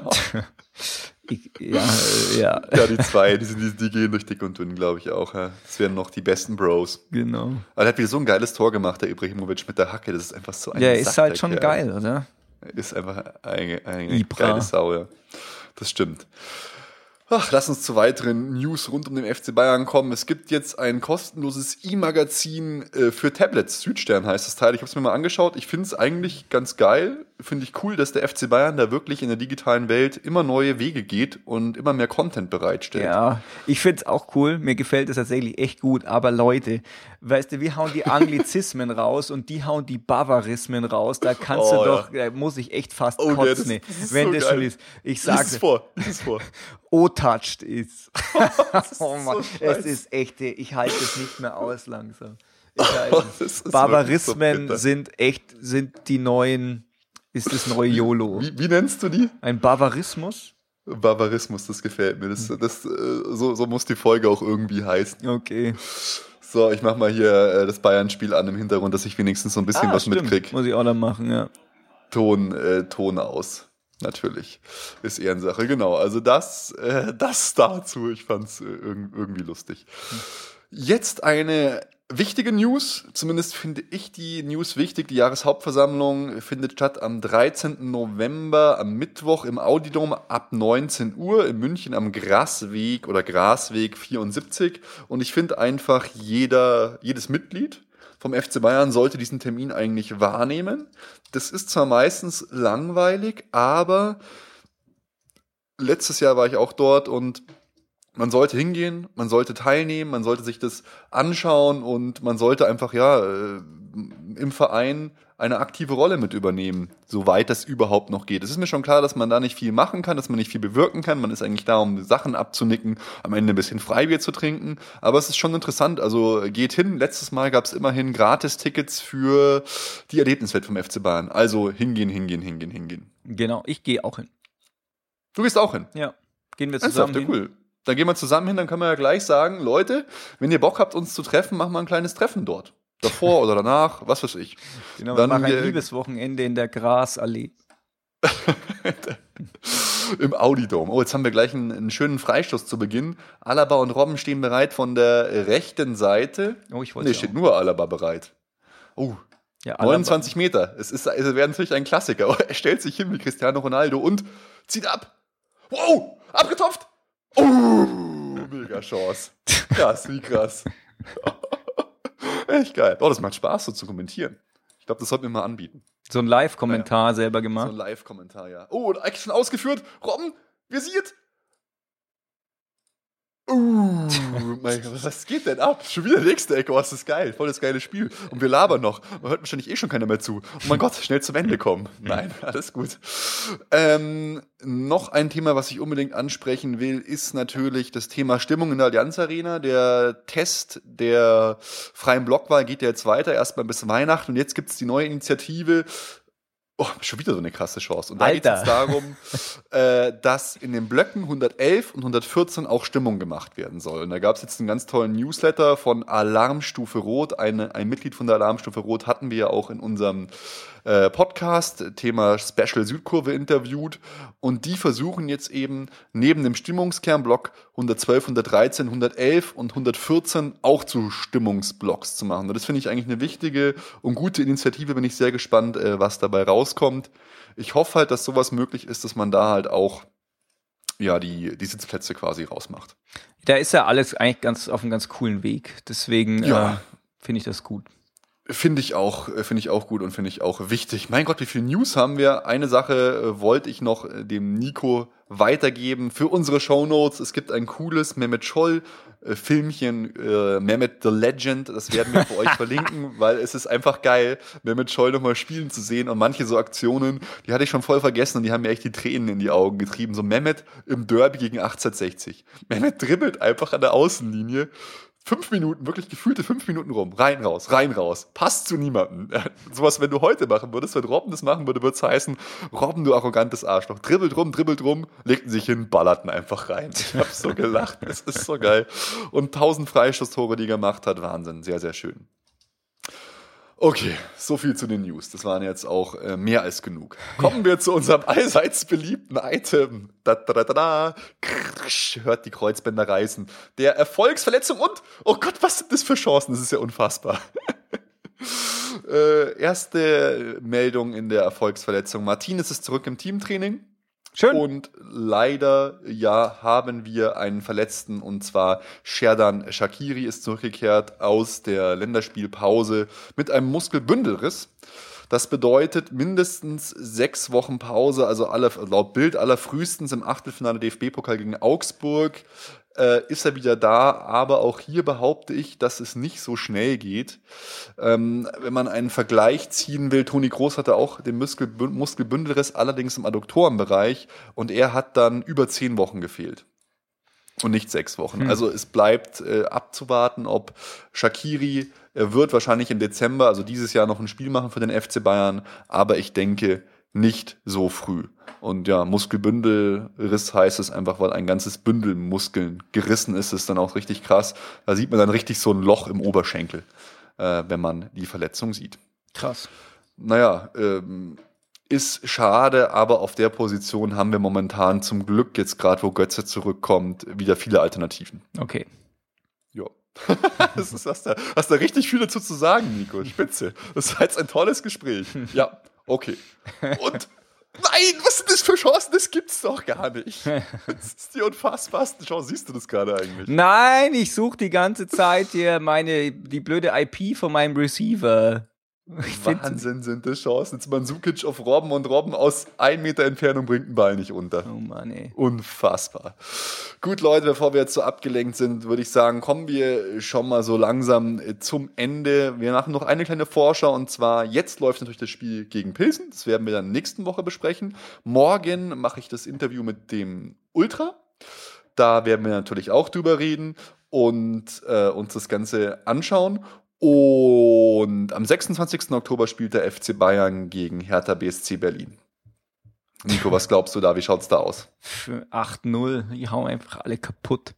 Ja, die zwei, die gehen durch dick und dünn, glaube ich auch. Ja. Das wären noch die besten Bros. Genau. Aber er hat wieder so ein geiles Tor gemacht, der Ibrahimovic mit der Hacke. Das ist einfach so ein Der ist halt schon geil, oder? Ist einfach eine geile Sau, ja. Das stimmt. Ach, lass uns zu weiteren News rund um den FC Bayern kommen. Es gibt jetzt ein kostenloses E-Magazin für Tablets. Südstern heißt das Teil. Ich habe es mir mal angeschaut. Ich finde es eigentlich ganz geil. Finde ich cool, dass der FC Bayern da wirklich in der digitalen Welt immer neue Wege geht und immer mehr Content bereitstellt. Ja, ich finde es auch cool. Mir gefällt es tatsächlich echt gut. Aber Leute, weißt du, wir hauen die Anglizismen raus und die hauen die Bavarismen raus. Da kannst du doch, da muss ich echt fast kotzen, wenn das schon ist. Ich sage es vor. O-touched ist. Oh Mann, es ist echt, ich halte es nicht mehr aus langsam. Bavarismen sind die neuen, ist das neue YOLO. Wie nennst du die? Ein Bavarismus? Bavarismus, das gefällt mir. So muss die Folge auch irgendwie heißen. Okay. So, ich mach mal hier das Bayern-Spiel an im Hintergrund, dass ich wenigstens so ein bisschen was mitkriege. Muss ich auch noch machen, ja. Ton aus. Natürlich. Ist Ehrensache, genau. Also das dazu. Ich fand's irgendwie lustig. Jetzt eine wichtige News, zumindest finde ich die News wichtig. Die Jahreshauptversammlung findet statt am 13. November, am Mittwoch im Audidom ab 19 Uhr in München am Grasweg 74. Und ich finde einfach, jedes Mitglied vom FC Bayern sollte diesen Termin eigentlich wahrnehmen. Das ist zwar meistens langweilig, aber letztes Jahr war ich auch dort und man sollte hingehen, man sollte teilnehmen, man sollte sich das anschauen und man sollte einfach im Verein eine aktive Rolle mit übernehmen, soweit das überhaupt noch geht. Es ist mir schon klar, dass man da nicht viel machen kann, dass man nicht viel bewirken kann. Man ist eigentlich da, um Sachen abzunicken, am Ende ein bisschen Freibier zu trinken. Aber es ist schon interessant. Also geht hin. Letztes Mal gab es immerhin Gratis-Tickets für die Erlebniswelt vom FC Bayern. Also hingehen. Genau, ich gehe auch hin. Du gehst auch hin? Ja. Gehen wir zusammen hin? Cool. Dann gehen wir zusammen hin, dann können wir ja gleich sagen, Leute, wenn ihr Bock habt, uns zu treffen, machen wir ein kleines Treffen dort. Davor oder danach, was weiß ich. Genau, wir machen ein Liebeswochenende in der Grasallee. Im Audidom. Oh, jetzt haben wir gleich einen schönen Freistoß zu Beginn. Alaba und Robben stehen bereit von der rechten Seite. Oh, ich wollte steht nur Alaba bereit. Oh, ja, 29 Meter. Es wäre natürlich ein Klassiker. Er stellt sich hin wie Cristiano Ronaldo und zieht ab. Wow, abgetopft. Oh, mega Chance. Krass, wie krass. Echt geil. Oh, das macht Spaß, so zu kommentieren. Ich glaube, das sollten wir mal anbieten. So ein Live-Kommentar selber gemacht. So ein Live-Kommentar, ja. Oh, und eigentlich schon ausgeführt. Robben, visiert. Mein Gott, was geht denn ab? Schon wieder nächste Ecke, was ist geil, voll das geile Spiel. Und wir labern noch. Man hört wahrscheinlich schon keiner mehr zu. Oh mein Gott, schnell zum Ende kommen. Nein, alles gut. Noch ein Thema, was ich unbedingt ansprechen will, ist natürlich das Thema Stimmung in der Allianz Arena. Der Test der freien Blockwahl geht ja jetzt weiter, erstmal bis Weihnachten. Und jetzt gibt es die neue Initiative. Oh, schon wieder so eine krasse Chance. Und da geht es jetzt darum, dass in den Blöcken 111 und 114 auch Stimmung gemacht werden soll. Und da gab es jetzt einen ganz tollen Newsletter von Alarmstufe Rot. Ein Mitglied von der Alarmstufe Rot hatten wir ja auch in unserem Podcast, Thema Special Südkurve interviewt. Und die versuchen jetzt eben neben dem Stimmungskernblock 112, 113, 111 und 114 auch zu Stimmungsblocks zu machen. Und das finde ich eigentlich eine wichtige und gute Initiative. Bin ich sehr gespannt, was dabei rauskommt. Ich hoffe halt, dass sowas möglich ist, dass man da halt auch die Sitzplätze quasi rausmacht. Da ist ja alles eigentlich auf einem ganz coolen Weg. Deswegen finde ich das gut. Finde ich auch gut und finde ich auch wichtig. Mein Gott, wie viel News haben wir? Eine Sache wollte ich noch dem Nico weitergeben für unsere Shownotes. Es gibt ein cooles Mehmet Scholl Filmchen, Mehmet the Legend. Das werden wir für euch verlinken, weil es ist einfach geil, Mehmet Scholl nochmal spielen zu sehen. Und manche so Aktionen, die hatte ich schon voll vergessen und die haben mir echt die Tränen in die Augen getrieben. So Mehmet im Derby gegen 1860. Mehmet dribbelt einfach an der Außenlinie 5 Minuten, wirklich gefühlte 5 Minuten rum. Rein, raus. Passt zu niemandem. Sowas, wenn du heute machen würdest, wenn Robben das machen würde, würde es heißen, Robben, du arrogantes Arschloch. Dribbelt rum, legten sich hin, ballerten einfach rein. Ich hab so gelacht. Es ist so geil. Und 1000 Freistoßtore, die er gemacht hat. Wahnsinn. Sehr, sehr schön. Okay, so viel zu den News. Das waren jetzt auch mehr als genug. Kommen wir zu unserem allseits beliebten Item. Hört die Kreuzbänder reißen. Der Erfolgsverletzung und, oh Gott, was sind das für Chancen? Das ist ja unfassbar. Erste Meldung in der Erfolgsverletzung. Martinez ist zurück im Teamtraining. Schön. Und leider, haben wir einen Verletzten, und zwar Sherdan Shaqiri ist zurückgekehrt aus der Länderspielpause mit einem Muskelbündelriss. Das bedeutet mindestens 6 Wochen Pause, also laut Bild allerfrühestens im Achtelfinale DFB-Pokal gegen Augsburg ist er wieder da, aber auch hier behaupte ich, dass es nicht so schnell geht. Wenn man einen Vergleich ziehen will, Toni Kroos hatte auch den Muskelbündelriss, allerdings im Adduktorenbereich, und er hat dann über 10 Wochen gefehlt. Und nicht 6 Wochen. Also es bleibt abzuwarten, ob Shaqiri, er wird wahrscheinlich im Dezember, also dieses Jahr, noch ein Spiel machen für den FC Bayern, aber ich denke, nicht so früh. Und ja, Muskelbündelriss heißt es einfach, weil ein ganzes Bündel Muskeln gerissen ist, ist dann auch richtig krass. Da sieht man dann richtig so ein Loch im Oberschenkel, wenn man die Verletzung sieht. Krass. Naja, ist schade, aber auf der Position haben wir momentan zum Glück jetzt gerade, wo Götze zurückkommt, wieder viele Alternativen. Okay. Ja. Hast da richtig viel dazu zu sagen, Nico. Spitze. Das war jetzt ein tolles Gespräch. Ja, okay. Und nein, was sind das für Chancen? Das gibt's doch gar nicht. Das ist die unfassbarsten Chancen. Siehst du das gerade eigentlich? Nein, ich suche die ganze Zeit hier die blöde IP von meinem Receiver. Wahnsinn sind das Chancen. Jetzt Mandzukic auf Robben und Robben aus 1 Meter Entfernung bringt den Ball nicht unter. Oh Mann, ey. Unfassbar. Gut, Leute, bevor wir jetzt so abgelenkt sind, würde ich sagen, kommen wir schon mal so langsam zum Ende. Wir machen noch eine kleine Vorschau und zwar, jetzt läuft natürlich das Spiel gegen Pilsen. Das werden wir dann nächsten Woche besprechen. Morgen mache ich das Interview mit dem Ultra. Da werden wir natürlich auch drüber reden und uns das Ganze anschauen. Und am 26. Oktober spielt der FC Bayern gegen Hertha BSC Berlin. Nico, was glaubst du da? Wie schaut's da aus? Für 8-0, die hauen einfach alle kaputt.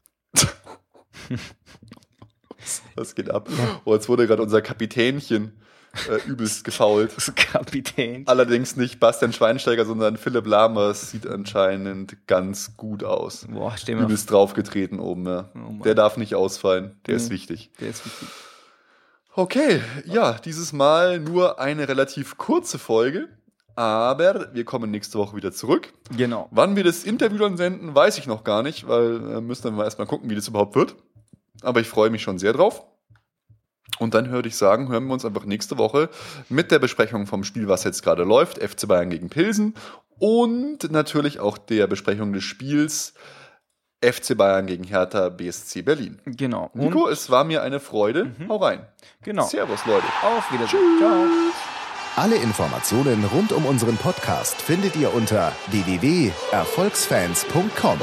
Was geht ab? Oh, jetzt wurde gerade unser Kapitänchen übelst gefoult. Das Kapitän. Allerdings nicht Bastian Schweinsteiger, sondern Philipp Lamers sieht anscheinend ganz gut aus. Boah, stell mir Übelst draufgetreten oben, ja. Oh Der darf nicht ausfallen, der ist wichtig. Der ist wichtig. Okay, ja, dieses Mal nur eine relativ kurze Folge, aber wir kommen nächste Woche wieder zurück. Genau. Wann wir das Interview dann senden, weiß ich noch gar nicht, weil müssen wir mal erstmal gucken, wie das überhaupt wird. Aber ich freue mich schon sehr drauf. Und dann würde ich sagen, hören wir uns einfach nächste Woche mit der Besprechung vom Spiel, was jetzt gerade läuft, FC Bayern gegen Pilsen und natürlich auch der Besprechung des Spiels FC Bayern gegen Hertha BSC Berlin. Genau. Nico, es war mir eine Freude. Hau rein. Genau. Servus, Leute. Auf Wiedersehen. Ciao. Alle Informationen rund um unseren Podcast findet ihr unter www.erfolgsfans.com.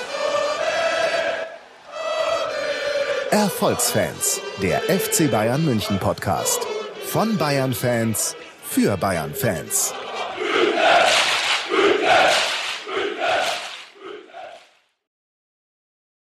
Erfolgsfans, der FC Bayern München Podcast. Von Bayern Fans für Bayern Fans.